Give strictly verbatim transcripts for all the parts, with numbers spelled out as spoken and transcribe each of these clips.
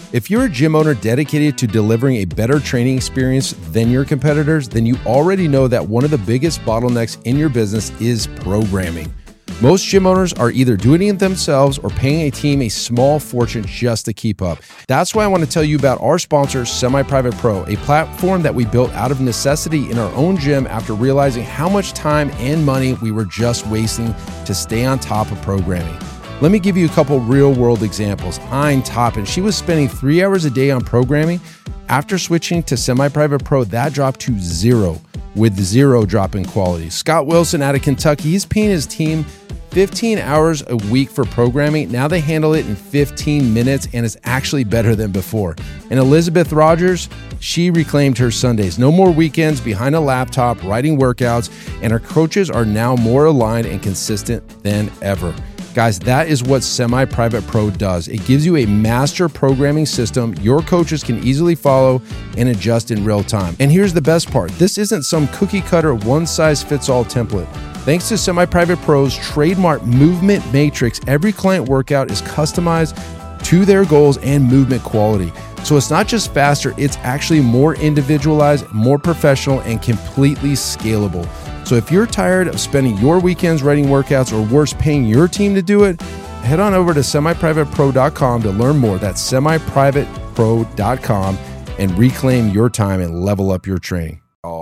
If you're a gym owner dedicated to delivering a better training experience than your competitors, then you already know that one of the biggest bottlenecks in your business is programming. Most gym owners are either doing it themselves or paying a team a small fortune just to keep up. That's why I want to tell you about our sponsor, Semi-Private Pro, a platform that we built out of necessity in our own gym after realizing how much time and money we were just wasting to stay on top of programming. Let me give you a couple real-world examples. Ayn Toppin, she was spending three hours a day on programming. After switching to Semi-Private Pro, that dropped to zero, with zero drop in quality. Scott Wilson out of Kentucky, he's paying his team fifteen hours a week for programming. Now they handle it in fifteen minutes, and it's actually better than before. And Elizabeth Rogers, she reclaimed her Sundays. No more weekends behind a laptop writing workouts, and her coaches are now more aligned and consistent than ever. Guys, that is what Semi-Private Pro does. It gives you a master programming system your coaches can easily follow and adjust in real time. And here's the best part. This isn't some cookie cutter one-size-fits-all template. Thanks to Semi-Private Pro's trademark movement matrix, every client workout is customized to their goals and movement quality. So it's not just faster, it's actually more individualized, more professional, and completely scalable. So if you're tired of spending your weekends writing workouts, or worse, paying your team to do it, head on over to semi private pro dot com to learn more. That's semi private pro dot com and reclaim your time and level up your training.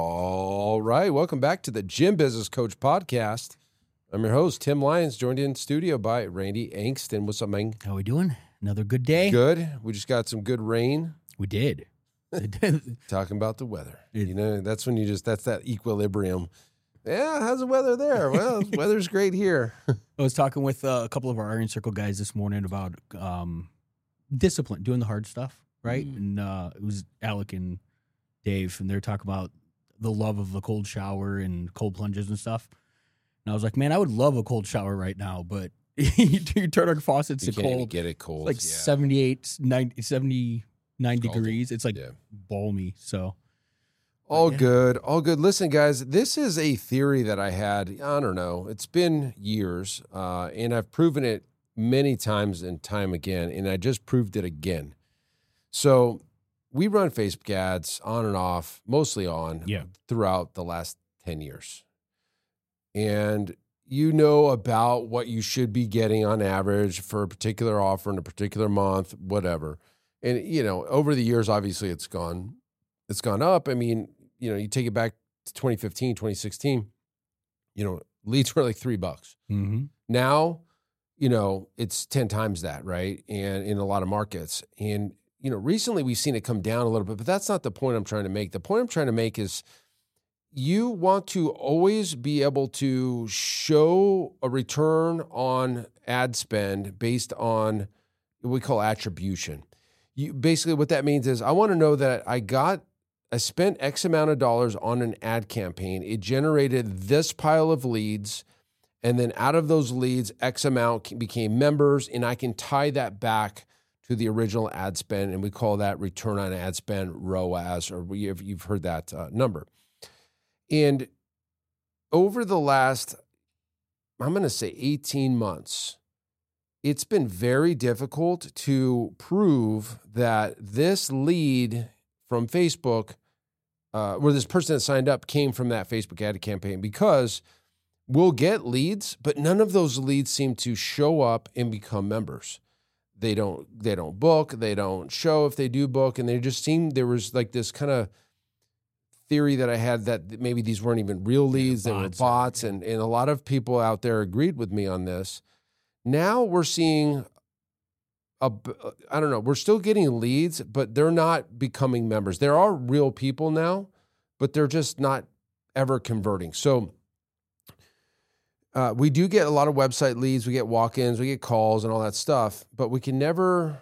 All right. Welcome back to the Gym Business Coach Podcast. I'm your host, Tim Lyons, joined in studio by Randy Angston. What's up, man? How we doing? Another good day? Good. We just got some good rain. We did. Talking about the weather. It, you know, that's when you just, that's that equilibrium. Yeah, how's the weather there? Well, the weather's great here. I was talking with uh, a couple of our Iron Circle guys this morning about um, discipline, doing the hard stuff, right? Mm. And uh, it was Alec and Dave, and they're talking about the love of the cold shower and cold plunges and stuff. And I was like, man, I would love a cold shower right now, but you, you turn our faucets you to can't cold. Even get it cold. Like yeah. seventy-eight, ninety, seventy-nine it's degrees. It's like yeah. balmy, so... All yeah. good. All good. Listen, guys, this is a theory that I had, I don't know, it's been years, uh, and I've proven it many times and time again, and I just proved it again. So we run Facebook ads on and off, mostly on, yeah. throughout the last ten years. And you know about what you should be getting on average for a particular offer in a particular month, whatever. And, you know, over the years, obviously it's gone, it's gone up. I mean, you know, you take it back to twenty fifteen, twenty sixteen, you know, leads were like three bucks. Mm-hmm. Now, you know, it's ten times that, right? And in a lot of markets. And, you know, recently we've seen it come down a little bit, but that's not the point I'm trying to make. The point I'm trying to make is you want to always be able to show a return on ad spend based on what we call attribution. You basically, what that means is I want to know that I got I spent X amount of dollars on an ad campaign. It generated this pile of leads, and then out of those leads, X amount became members, and I can tie that back to the original ad spend, and we call that return on ad spend, R O A S, or you've, you've heard that uh, number. And over the last, I'm going to say eighteen months, it's been very difficult to prove that this lead from Facebook, uh, where this person that signed up came from that Facebook ad campaign, because we'll get leads, but none of those leads seem to show up and become members. They don't, they don't book, they don't show if they do book, and they just seem, there was like this kind of theory that I had that maybe these weren't even real leads, they were bots, and, and a lot of people out there agreed with me on this. Now we're seeing A, I don't know, we're still getting leads, but they're not becoming members. There are real people now, but they're just not ever converting. So uh, we do get a lot of website leads. We get walk-ins, we get calls and all that stuff, but we can never,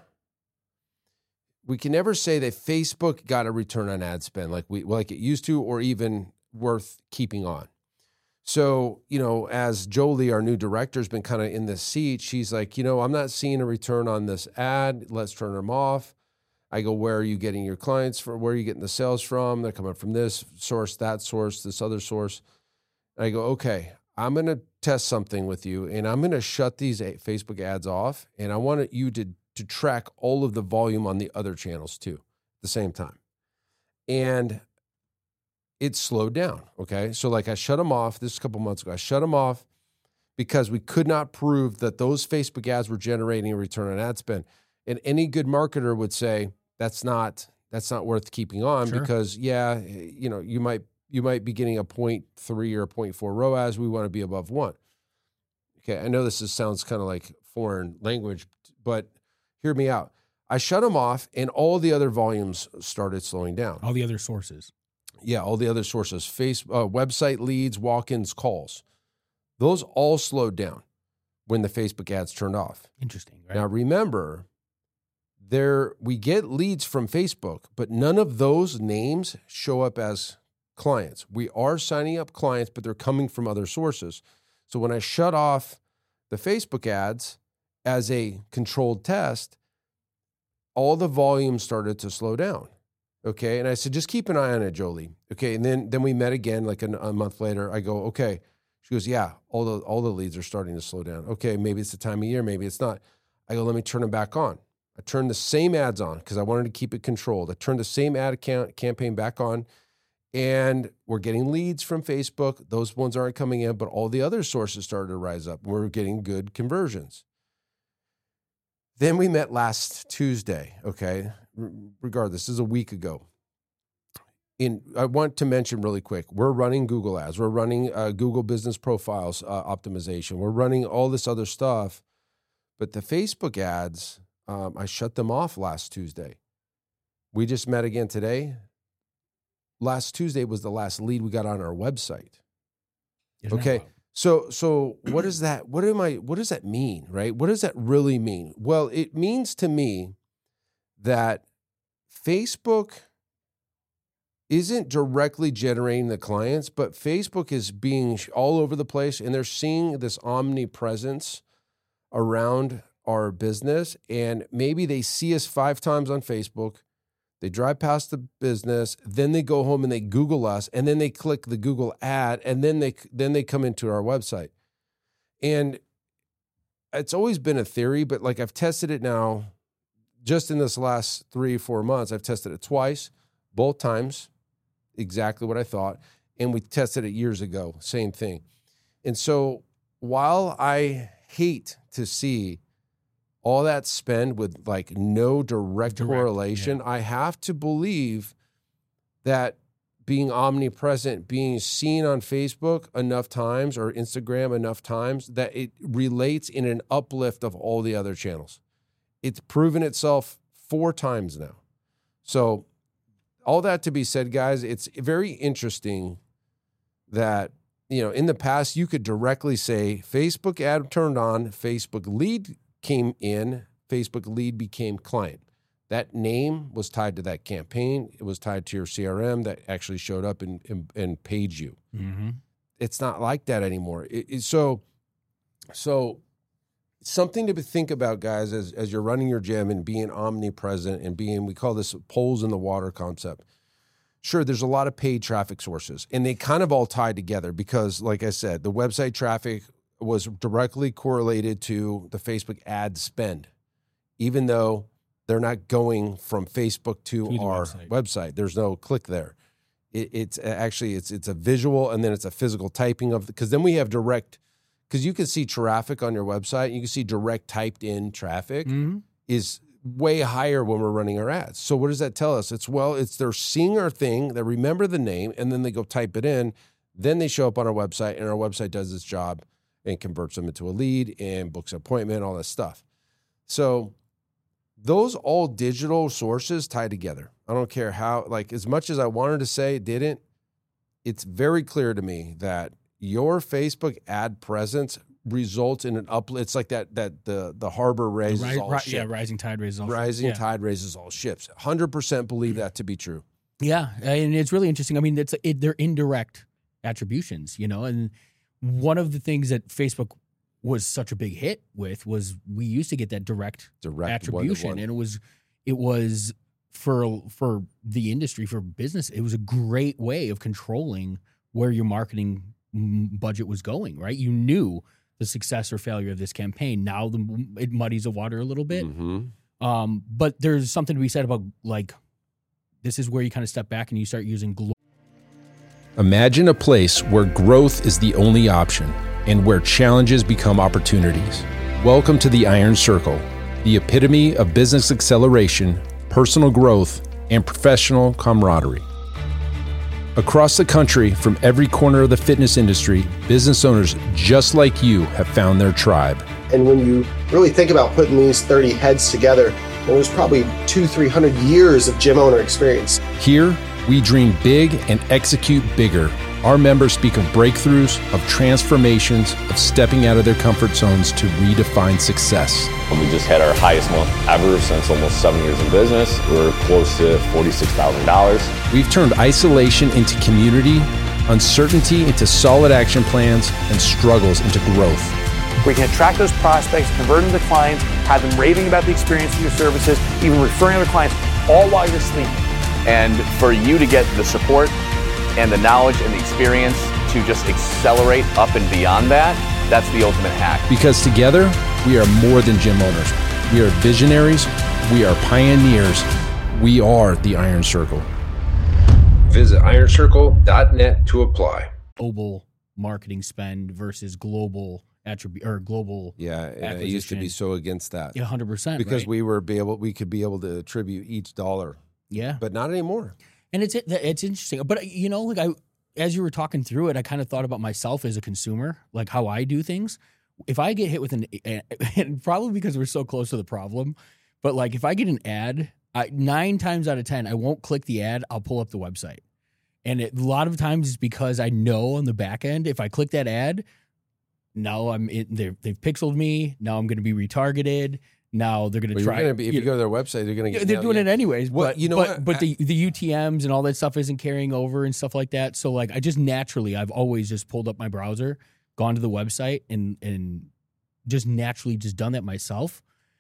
we can never say that Facebook got a return on ad spend like we, like it used to, or even worth keeping on. So, you know, as Jolie, our new director, has been kind of in this seat, she's like, you know, I'm not seeing a return on this ad. Let's turn them off. I go, where are you getting your clients from? Where are you getting the sales from? They're coming from this source, that source, this other source. And I go, okay, I'm going to test something with you, and I'm going to shut these Facebook ads off, and I want you to to track all of the volume on the other channels too at the same time. And it slowed down, okay? So like I shut them off, this is a couple months ago, I shut them off because we could not prove that those Facebook ads were generating a return on ad spend. And any good marketer would say, that's not, that's not worth keeping on Sure. because yeah, you know, you might, you might be getting a zero point three or a zero point four R O A S. We want to be above one. Okay. I know this is, sounds kind of like foreign language, but hear me out. I shut them off and all the other volumes started slowing down. All the other sources. Yeah, all the other sources, face, uh, website leads, walk-ins, calls. Those all slowed down when the Facebook ads turned off. Interesting, right? Now, remember, there we get leads from Facebook, but none of those names show up as clients. We are signing up clients, but they're coming from other sources. So when I shut off the Facebook ads as a controlled test, all the volume started to slow down. Okay. And I said, just keep an eye on it, Jolie. Okay. And then, then we met again, like a, a month later. I go, okay. She goes, yeah, all the, all the leads are starting to slow down. Okay. Maybe it's the time of year. Maybe it's not. I go, let me turn them back on. I turned the same ads on because I wanted to keep it controlled. I turned the same ad account campaign back on and we're getting leads from Facebook. Those ones aren't coming in, but all the other sources started to rise up. We're getting good conversions. Then we met last Tuesday, okay? Regardless, this is a week ago. In, I want to mention really quick, we're running Google ads. We're running uh, Google Business Profiles uh, optimization. We're running all this other stuff. But the Facebook ads, um, I shut them off last Tuesday. We just met again today. Last Tuesday was the last lead we got on our website. Isn't that Okay. wild? So, so what is that? What am I, what does that mean, right? What does that really mean? Well, it means to me that Facebook isn't directly generating the clients, but Facebook is being all over the place and they're seeing this omnipresence around our business. And maybe they see us five times on Facebook. They drive past the business, then they go home and they Google us, and then they click the Google ad, and then they then they come into our website. And it's always been a theory, but like I've tested it now, just in this last three, four months, I've tested it twice, both times, exactly what I thought. And we tested it years ago, same thing. And so while I hate to see all that spend with like no direct, Direct, correlation, yeah. I have to believe that being omnipresent, being seen on Facebook enough times or Instagram enough times, that it relates in an uplift of all the other channels. It's proven itself four times now. So all that to be said, guys, it's very interesting that, you know, in the past you could directly say Facebook ad turned on, Facebook lead came in, Facebook lead became client. That name was tied to that campaign. It was tied to your C R M that actually showed up and, and, and paid you. Mm-hmm. It's not like that anymore. It, it, so, so something to think about, guys, as, as you're running your gym and being omnipresent and being, we call this poles in the water concept. Sure, there's a lot of paid traffic sources, and they kind of all tie together because, like I said, the website traffic was directly correlated to the Facebook ad spend, even though they're not going from Facebook to, To the our website. website. There's no click there. It, it's actually, it's it's a visual and then it's a physical typing of, because then we have direct, because you can see traffic on your website. You can see direct typed in traffic Mm-hmm. is way higher when we're running our ads. So what does that tell us? It's, well, it's they're seeing our thing, they remember the name, and then they go type it in. Then they show up on our website, and our website does its job and converts them into a lead and books an appointment, all that stuff. So those all digital sources tie together. I don't care how, like, as much as I wanted to say it didn't, it's very clear to me that your Facebook ad presence results in an uplift. It's like that, that the, the harbor raises Ri- all ri- ships. yeah, rising tide raises all ships. Rising yeah. tide raises all ships. one hundred percent believe that to be true. Yeah, and it's really interesting. I mean, it's it, they're indirect attributions, you know, and one of the things that Facebook was such a big hit with was we used to get that direct, Direct attribution, one-to-one. and it was it was for for the industry, for business, it was a great way of controlling where your marketing mm, budget was going. Right, you knew the success or failure of this campaign. Now the, it muddies the water a little bit. Mm-hmm. Um, but there's something to be said about, like, this is where you kind of step back and you start using global. Imagine a place where growth is the only option and where challenges become opportunities. Welcome to the Iron Circle, the epitome of business acceleration, personal growth, and professional camaraderie. Across the country, from every corner of the fitness industry, business owners just like you have found their tribe. And when you really think about putting these thirty heads together, well, there's probably two, three hundred years of gym owner experience. Here, we dream big and execute bigger. Our members speak of breakthroughs, of transformations, of stepping out of their comfort zones to redefine success. And we just had our highest month ever since almost seven years in business. We're close to forty-six thousand dollars. We've turned isolation into community, uncertainty into solid action plans, and struggles into growth. We can attract those prospects, convert them to clients, have them raving about the experience of your services, even referring other clients, all while you're sleeping. And for you to get the support and the knowledge and the experience to just accelerate up and beyond that, that's the ultimate hack. Because together, we are more than gym owners. We are visionaries. We are pioneers. We are the Iron Circle. Visit iron circle dot net to apply. Global marketing spend versus global attribute or global. Yeah, and I used to be so against that. Yeah, one hundred percent. Because right? we were be able, we could be able to attribute each dollar. Yeah, but not anymore. And it's it's interesting. But you know, like I, as you were talking through it, I kind of thought about myself as a consumer, like how I do things. If I get hit with an, and probably because we're so close to the problem, but like if I get an ad, I, nine times out of ten, I won't click the ad. I'll pull up the website, and it, a lot of times it's because I know on the back end, if I click that ad, now I'm in, they've pixeled me. Now I'm going to be retargeted. Now they're going to try. Gonna be, if you, you go to their website, they're going to get. They're doing you. it anyways. Well, but you know, but, what? but the the U T Ms and all that stuff isn't carrying over and stuff like that. So like, I just naturally, I've always just pulled up my browser, gone to the website, and and just naturally just done that myself.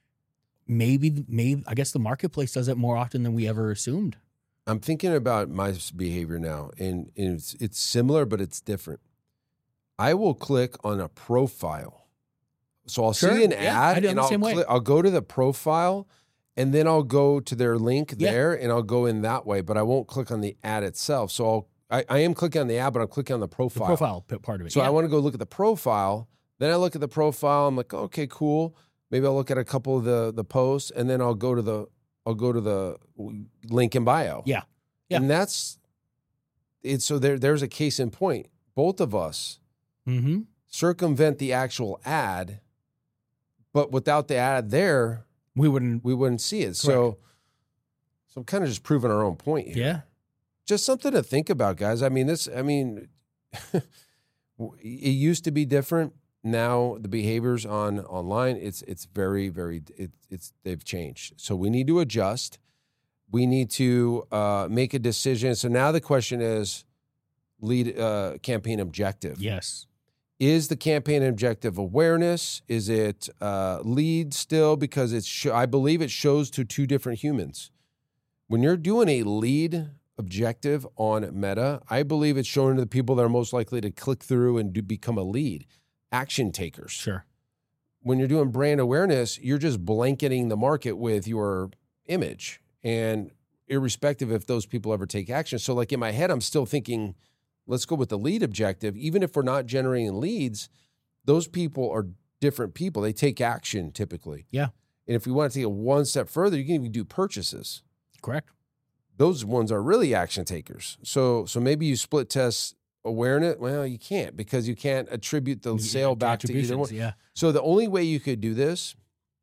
Maybe maybe I guess the marketplace does it more often than we ever assumed. I'm thinking about my behavior now, and, and it's it's similar, but it's different. I will click on a profile. So I'll sure. see an yeah, ad, and I'll, cli- I'll go to the profile, and then I'll go to their link yeah. there, and I'll go in that way. But I won't click on the ad itself. So I'll, I, I am clicking on the ad, but I'm clicking on the profile. The profile part of it. So yeah. I want to go look at the profile. Then I look at the profile. I'm like, okay, cool. Maybe I'll look at a couple of the the posts, and then I'll go to the I'll go to the link in bio. Yeah, yeah. And that's it's so there. There's a case in point. Both of us mm-hmm. circumvent the actual ad. But without the ad there, we wouldn't we wouldn't see it. Correct. So, so I'm kind of just proving our own point here. Yeah, just something to think about, guys. I mean, this. I mean, it used to be different. Now the behaviors on online, it's it's very very it, it's they've changed. So we need to adjust. We need to uh, make a decision. So now the question is, lead uh, campaign objective. Yes. Is the campaign objective awareness? Is it uh, lead still? Because it's sh- I believe it shows to two different humans. When you're doing a lead objective on Meta, I believe it's showing to the people that are most likely to click through and do become a lead, action takers. Sure. When you're doing brand awareness, you're just blanketing the market with your image, and irrespective if those people ever take action. So like in my head, I'm still thinking, let's go with the lead objective. Even if we're not generating leads, those people are different people. They take action typically. Yeah. And if we want to take it one step further, you can even do purchases. Correct. Those ones are really action takers. So so maybe you split test awareness. Well, you can't because you can't attribute the sale back to either one. Yeah. So the only way you could do this,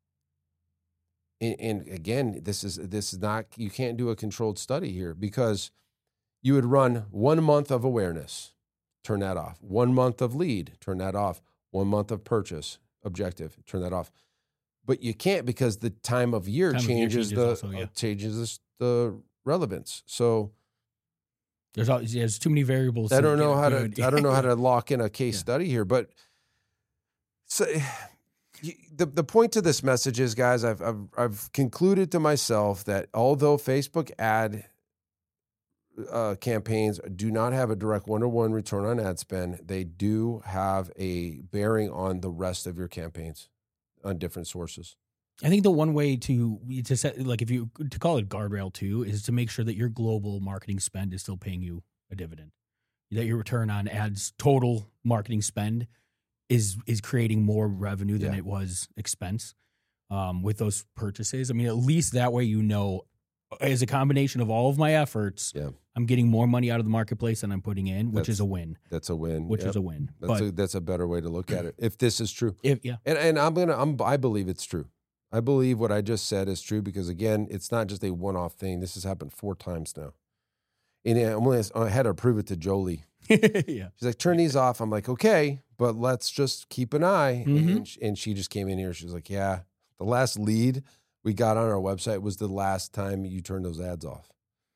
and, and again, this is this is not, you can't do a controlled study here because you would run one month of awareness, turn that off. One month of lead, turn that off. One month of purchase objective, turn that off. But you can't because the time of year time changes of year the also, yeah. uh, changes the relevance. So there's always, there's too many variables. I don't know how good. to I don't know how to lock in a case Yeah. study here, but so the the point to this message is, guys, I've I've I've concluded to myself that although Facebook ad Uh, campaigns do not have a direct one-to-one return on ad spend, they do have a bearing on the rest of your campaigns on different sources. I think the one way to to set, like, if you to call it guardrail too, is to make sure that your global marketing spend is still paying you a dividend. That your return on ads, total marketing spend, is is creating more revenue than Yeah. it was expense um, with those purchases. I mean, at least that way you know, as a combination of all of my efforts, Yeah. I'm getting more money out of the marketplace than I'm putting in, which That's- is a win. That's a win. Which Yep. is a win. That's But a, that's a better way to look at it. If this is true, if, yeah, and and I'm gonna I'm I believe it's true. I believe what I just said is true because again, it's not just a one off thing. This has happened four times now, and I'm gonna, I had to prove it to Jolie. yeah, She's like, turn these off. I'm like, okay, but let's just keep an eye. Mhm. And, sh- and she just came in here. She was like, yeah, the last lead we got on our website was the last time you turned those ads off.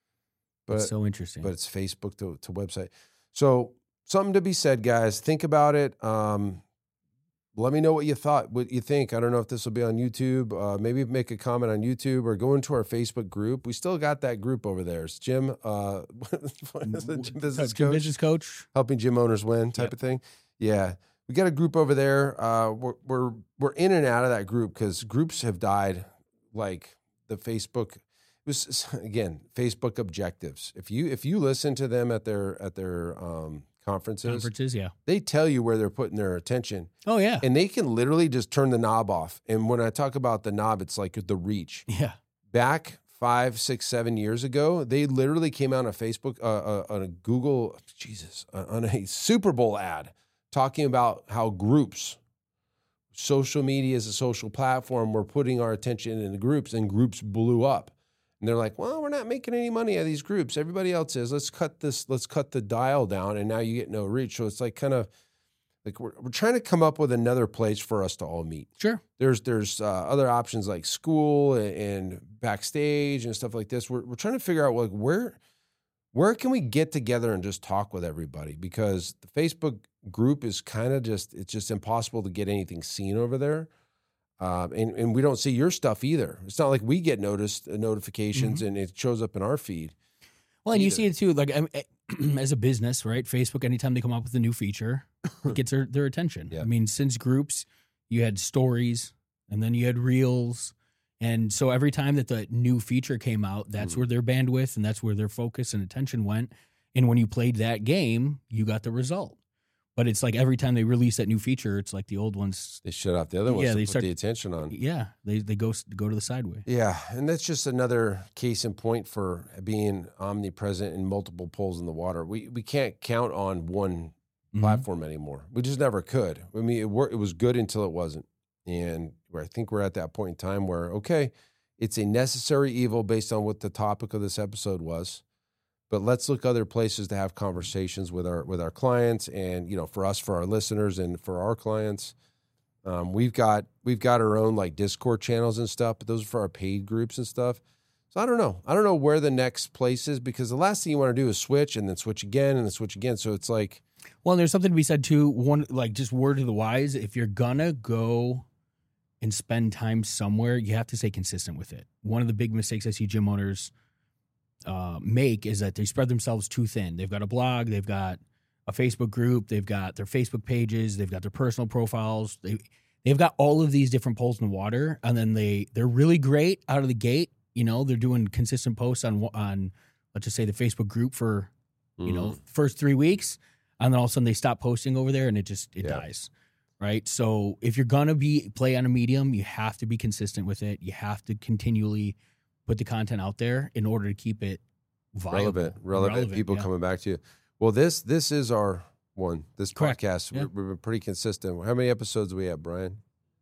But it's so interesting. but it's Facebook to, to website. So something to be said, guys. Think about it. Um, let me know what you thought, what you think. I don't know if this will be on YouTube. Uh, maybe make a comment on YouTube or go into our Facebook group. We still got that group over there. It's Jim, uh, what is it? Jim Business Jim Coach? business coach. Helping gym owners win type Yep. of thing. Yeah. We got a group over there. Uh, we're, we're, we're in and out of that group because groups have died. Like the Facebook, it was again, Facebook objectives. If you, if you listen to them at their, at their, um, conferences, Conferences, yeah. they tell you where they're putting their attention Oh yeah, and they can literally just turn the knob off. And when I talk about the knob, it's like the reach. yeah. Back five, six, seven years ago, they literally came out on a Facebook, uh, uh, on a Google, Jesus, uh, on a Super Bowl ad talking about how groups, social media is a social platform, we're putting our attention in the groups, and groups blew up. And they're like, well, we're not making any money out of these groups. Everybody else is. Let's cut this, let's cut the dial down, and now you get no reach. So it's like kind of like we're, we're trying to come up with another place for us to all meet. Sure. There's there's uh, other options like school and, and backstage and stuff like this. We're we're trying to figure out like where where can we get together and just talk with everybody, because the Facebook group is kind of just it's just impossible to get anything seen over there. Um, and, and we don't see your stuff either. It's not like we get noticed uh, notifications and it shows up in our feed. Well, and you either. see it too, like um, as a business, right? Facebook, anytime they come up with a new feature, it gets their, their attention. Yeah. I mean, since groups, you had stories, and then you had reels, and so every time that the new feature came out, that's Mhm. where their bandwidth and that's where their focus and attention went. And when you played that game, you got the result. But it's like every time they release that new feature, it's like the old ones. They shut off the other ones Yeah, to they put start- the attention on. Yeah, they they go go to the sideway. Yeah, and that's just another case in point for being omnipresent in multiple poles in the water. We we can't count on one Mhm. platform anymore. We just never could. I mean, it, wor- it was good until it wasn't, and where I think we're at that point in time where okay, it's a necessary evil based on what the topic of this episode was. But let's look other places to have conversations with our with our clients, and you know, for us, for our listeners, and for our clients. Um, we've got we've got our own like Discord channels and stuff, but those are for our paid groups and stuff. So I don't know. I don't know where the next place is, because the last thing you want to do is switch and then switch again and then switch again. So it's like, Well, and there's something to be said too. One, like just word to the wise: if you're gonna go and spend time somewhere, you have to stay consistent with it. One of the big mistakes I see gym owners uh, make is that they spread themselves too thin. They've got a blog, they've got a Facebook group, they've got their Facebook pages, they've got their personal profiles. They they've got all of these different poles in the water, and then they they're really great out of the gate. You know, they're doing consistent posts on on let's just say the Facebook group for you know first three weeks, and then all of a sudden they stop posting over there, and it just it Yeah. dies. Right. So if you're gonna be play on a medium, you have to be consistent with it. You have to continually put the content out there in order to keep it viable, relevant, relevant, people yeah. coming back to you. Well, this this is our one. This Correct. podcast, Yeah. we've we been pretty consistent. How many episodes do we have, Brian?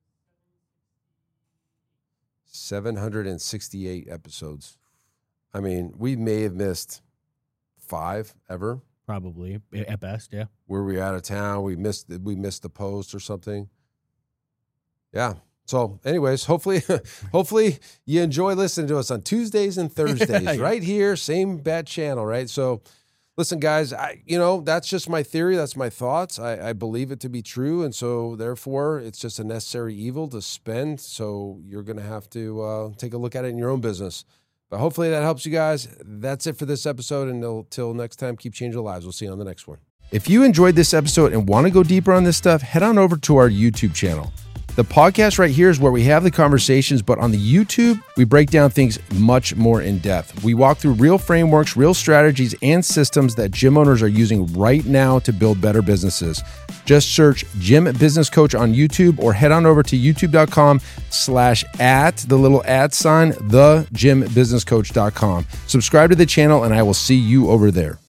seven hundred sixty-eight episodes. I mean, we may have missed five ever. Probably at best, yeah. Were we out of town? We missed we missed the post or something. Yeah. So, anyways, hopefully, hopefully you enjoy listening to us on Tuesdays and Thursdays, right here, same bat channel, right? So, listen, guys, I you know that's just my theory, that's my thoughts. I, I believe it to be true, and so therefore, it's just a necessary evil to spend. So you're going to have to uh, take a look at it in your own business. But hopefully that helps you guys. That's it for this episode, and until next time, keep changing lives. We'll see you on the next one. If you enjoyed this episode and want to go deeper on this stuff, head on over to our YouTube channel. The podcast right here is where we have the conversations, but on the YouTube, we break down things much more in depth. We walk through real frameworks, real strategies, and systems that gym owners are using right now to build better businesses. Just search Gym Business Coach on YouTube or head on over to youtube.com slash at the little at sign, the gym business coach dot com. Subscribe to the channel and I will see you over there.